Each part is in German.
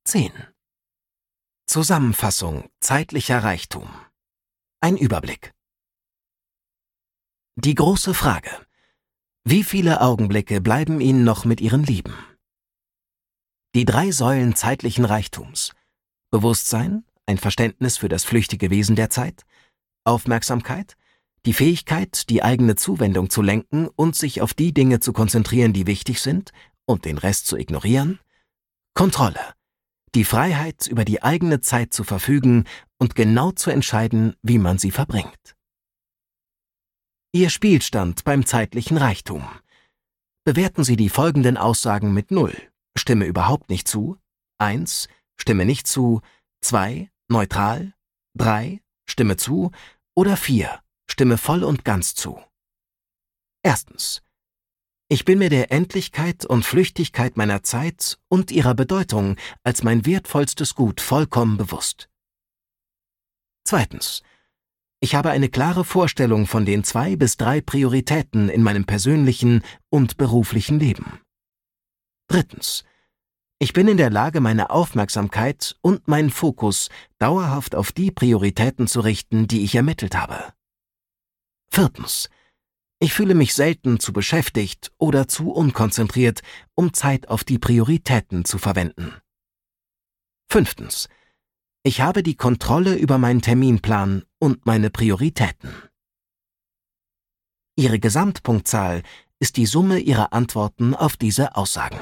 10. Zusammenfassung zeitlicher Reichtum. Ein Überblick. Die große Frage: Wie viele Augenblicke bleiben Ihnen noch mit Ihren Lieben? Die 3 Säulen zeitlichen Reichtums: Bewusstsein, ein Verständnis für das flüchtige Wesen der Zeit; Aufmerksamkeit, die Fähigkeit, die eigene Zuwendung zu lenken und sich auf die Dinge zu konzentrieren, die wichtig sind, und den Rest zu ignorieren; Kontrolle, die Freiheit, über die eigene Zeit zu verfügen und genau zu entscheiden, wie man sie verbringt. Ihr Spielstand beim zeitlichen Reichtum. Bewerten Sie die folgenden Aussagen mit 0, stimme überhaupt nicht zu, 1, stimme nicht zu, 2, neutral, 3, stimme zu oder 4, stimme voll und ganz zu. Erstens: Ich bin mir der Endlichkeit und Flüchtigkeit meiner Zeit und ihrer Bedeutung als mein wertvollstes Gut vollkommen bewusst. Zweitens: Ich habe eine klare Vorstellung von den 2 bis 3 Prioritäten in meinem persönlichen und beruflichen Leben. Drittens: Ich bin in der Lage, meine Aufmerksamkeit und meinen Fokus dauerhaft auf die Prioritäten zu richten, die ich ermittelt habe. Viertens: Ich fühle mich selten zu beschäftigt oder zu unkonzentriert, um Zeit auf die Prioritäten zu verwenden. Fünftens: Ich habe die Kontrolle über meinen Terminplan und meine Prioritäten. Ihre Gesamtpunktzahl ist die Summe Ihrer Antworten auf diese Aussagen.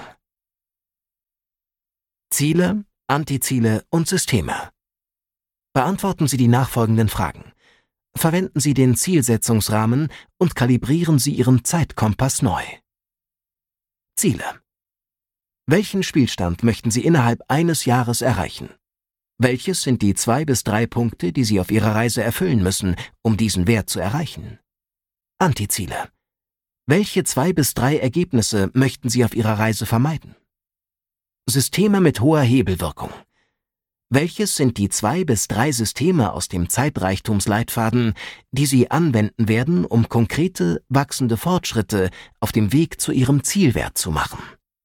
Ziele, Antiziele und Systeme. Beantworten Sie die nachfolgenden Fragen. Verwenden Sie den Zielsetzungsrahmen und kalibrieren Sie Ihren Zeitkompass neu. Ziele. Welchen Spielstand möchten Sie innerhalb eines Jahres erreichen? Welches sind die 2 bis 3 Punkte, die Sie auf Ihrer Reise erfüllen müssen, um diesen Wert zu erreichen? Antiziele. Welche 2 bis 3 Ergebnisse möchten Sie auf Ihrer Reise vermeiden? Systeme mit hoher Hebelwirkung. Welches sind die 2 bis 3 Systeme aus dem Zeitreichtumsleitfaden, die Sie anwenden werden, um konkrete, wachsende Fortschritte auf dem Weg zu Ihrem Zielwert zu machen?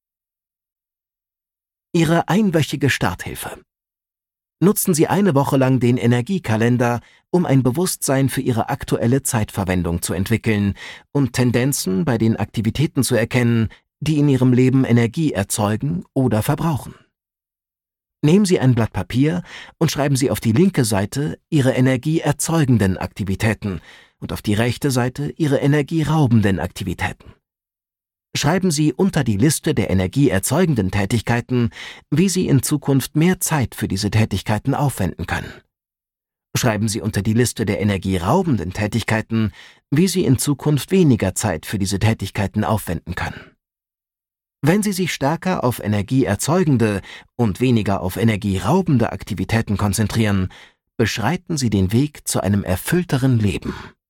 Ihre einwöchige Starthilfe. Nutzen Sie eine Woche lang den Energiekalender, um ein Bewusstsein für Ihre aktuelle Zeitverwendung zu entwickeln und Tendenzen bei den Aktivitäten zu erkennen, die in Ihrem Leben Energie erzeugen oder verbrauchen. Nehmen Sie ein Blatt Papier und schreiben Sie auf die linke Seite Ihre energieerzeugenden Aktivitäten und auf die rechte Seite Ihre energieraubenden Aktivitäten. Schreiben Sie unter die Liste der energieerzeugenden Tätigkeiten, wie Sie in Zukunft mehr Zeit für diese Tätigkeiten aufwenden können. Schreiben Sie unter die Liste der energieraubenden Tätigkeiten, wie Sie in Zukunft weniger Zeit für diese Tätigkeiten aufwenden können. Wenn Sie sich stärker auf energieerzeugende und weniger auf energieraubende Aktivitäten konzentrieren, beschreiten Sie den Weg zu einem erfüllteren Leben.